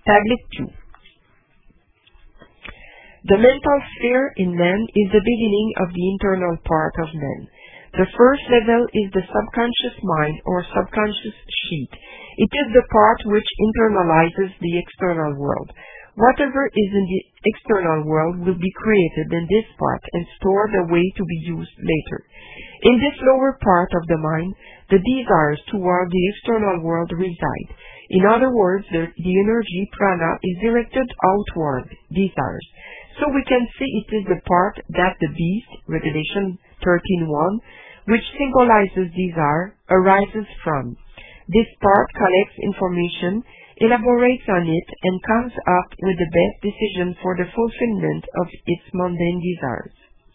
Tablet 2. The mental sphere in man is the beginning of the internal part of man. The first level is the subconscious mind or subconscious sheet. It is the part which internalizes the external world. Whatever is in the external world will be created in this part and stored away to be used later. In this lower part of the mind, the desires toward the external world reside. In other words, the energy prana is directed outward desires. So we can see it is the part that the beast, Revelation 13:1, which symbolizes desire, arises from. This part collects information, elaborates on it, and comes up with the best decision for the fulfillment of its mundane desires.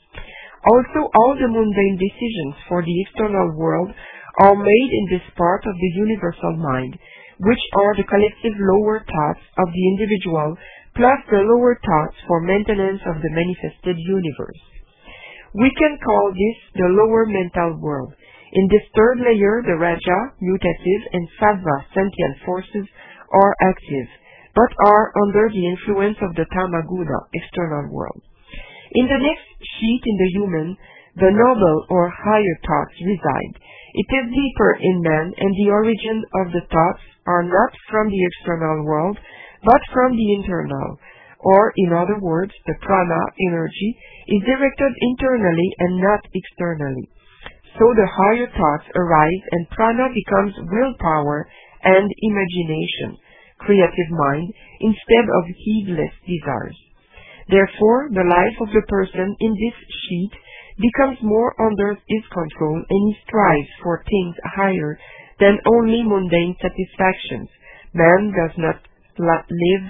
Also, all the mundane decisions for the external world are made in this part of the universal mind, which are the collective lower thoughts of the individual, plus the lower thoughts for maintenance of the manifested universe. We can call this the lower mental world. In this third layer, the Raja, mutative, and Sattva, sentient forces, are active, but are under the influence of the Tamaguna, external world. In the next sheet in the human, the noble or higher thoughts reside. It is deeper in man, and the origin of the thoughts are not from the external world, but from the internal, or in other words, the prana energy is directed internally and not externally. So the higher thoughts arise and prana becomes willpower and imagination, creative mind, instead of heedless desires. Therefore, the life of the person in this sheet becomes more under his control and he strives for things higher than only mundane satisfactions. Man does not live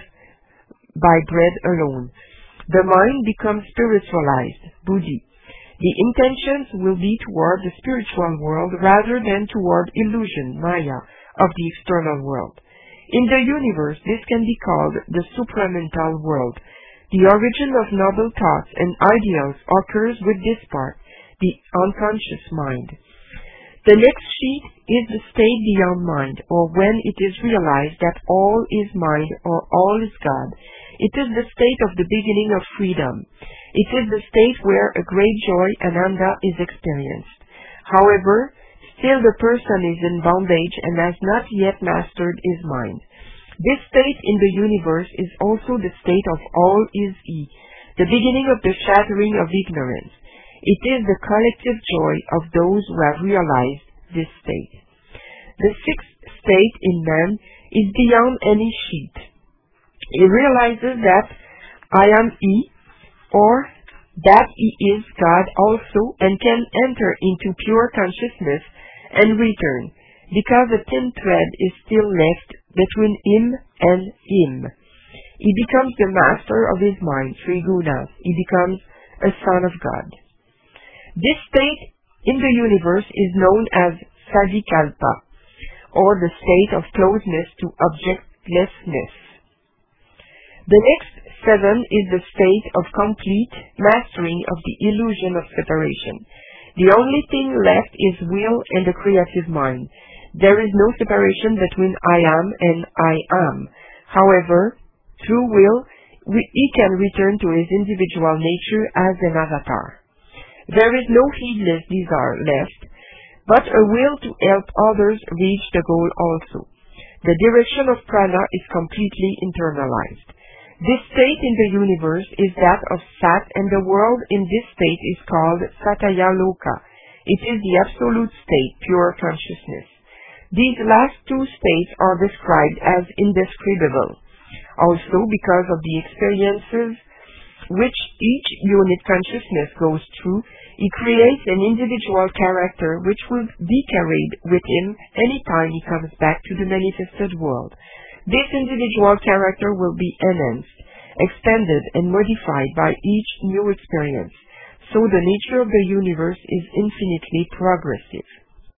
by bread alone. The mind becomes spiritualized, buddhi. The intentions will be toward the spiritual world rather than toward illusion, maya, of the external world. In the universe, this can be called the supramental world. The origin of noble thoughts and ideals occurs with this part, the unconscious mind. The next sheet is the state beyond mind, or when it is realized that all is mind or all is God. It is the state of the beginning of freedom. It is the state where a great joy, ananda, is experienced. However, still the person is in bondage and has not yet mastered his mind. This state in the universe is also the state of all is he, the beginning of the shattering of ignorance. It is the collective joy of those who have realized this state. The sixth state in man is beyond any sheet. He realizes that I am he, or that he is God also, and can enter into pure consciousness and return, because a thin thread is still left between him and him. He becomes the master of his mind, Three Gunas. He becomes a son of God. This state in the universe is known as Savikalpa, or the state of closeness to objectlessness. The next seven is the state of complete mastering of the illusion of separation. The only thing left is will and the creative mind. There is no separation between I am and I am. However, through will, he can return to his individual nature as an avatar. There is no heedless desire left, but a will to help others reach the goal also. The direction of prana is completely internalized. This state in the universe is that of Sat, and the world in this state is called Satya Loka. It is the absolute state, pure consciousness. These last two states are described as indescribable. Also, because of the experiences which each unit consciousness goes through, he creates an individual character which will be carried with him any time he comes back to the manifested world. This individual character will be enhanced, expanded, and modified by each new experience. So the nature of the universe is infinitely progressive.